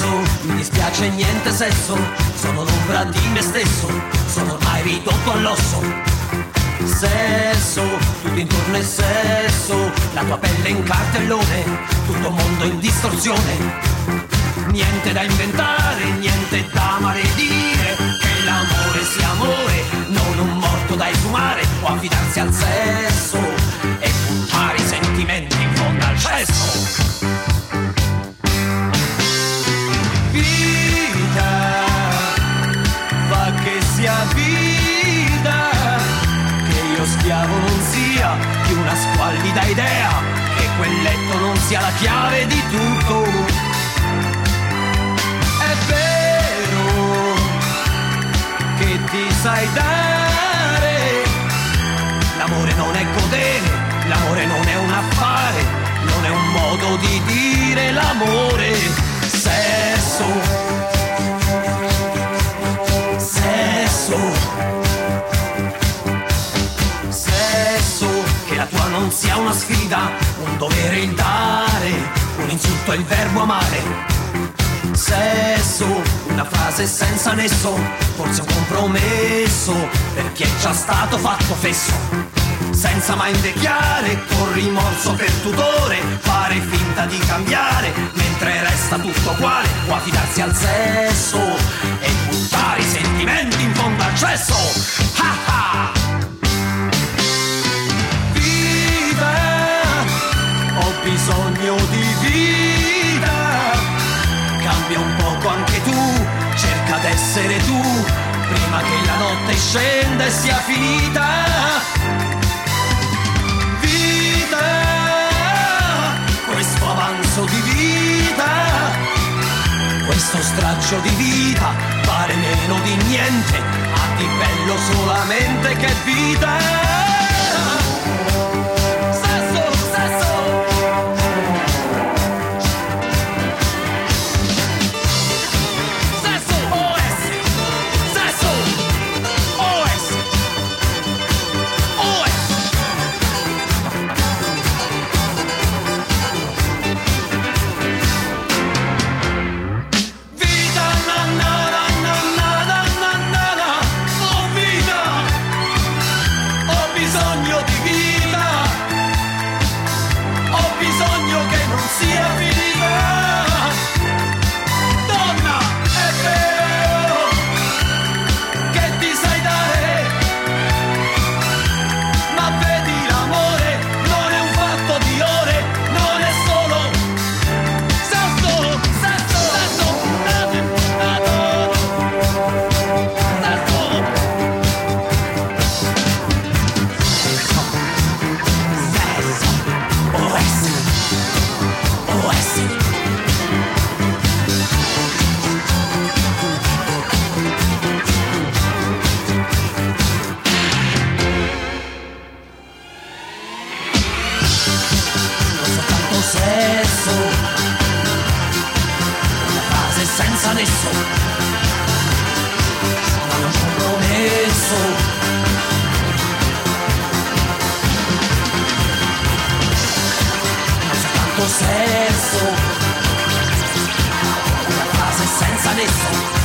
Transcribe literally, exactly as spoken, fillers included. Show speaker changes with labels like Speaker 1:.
Speaker 1: sesso, mi dispiace niente sesso, sono l'ombra di me stesso, sono ormai ridotto all'osso. Sesso, tutto intorno è sesso, la tua pelle in cartellone, tutto mondo in distorsione. Niente da inventare, niente da maledire, che l'amore sia amore, non un morto da esumare, o affidarsi al sesso e buttare i sentimenti in fondo al cesso. Vita, fa che sia vita, che io schiavo non sia di una squallida idea, che quel letto non sia la chiave di tutto. È vero che ti sai dare, l'amore non è godere, l'amore non è un affare, non è un modo di dire l'amore. Sesso, sesso, sesso, che la tua non sia una sfida, un dovere il dare, un insulto è il verbo amare. Sesso, una frase senza nesso, forse un compromesso per chi è già stato fatto fesso. Senza mai invecchiare, con rimorso per tutore, fare finta di cambiare, mentre resta tutto uguale, o affidarsi al sesso e buttare i sentimenti in fondo al cesso. Ha ha! Viva, ho bisogno di vita, cambia un poco anche tu, cerca d'essere tu, prima che la notte scenda e sia finita. Vita, questo avanzo di vita, questo straccio di vita, pare meno di niente, ha di bello solamente che vita. Senza nesso, ma non compromesso. Non soltanto sesso, una frase senza nesso.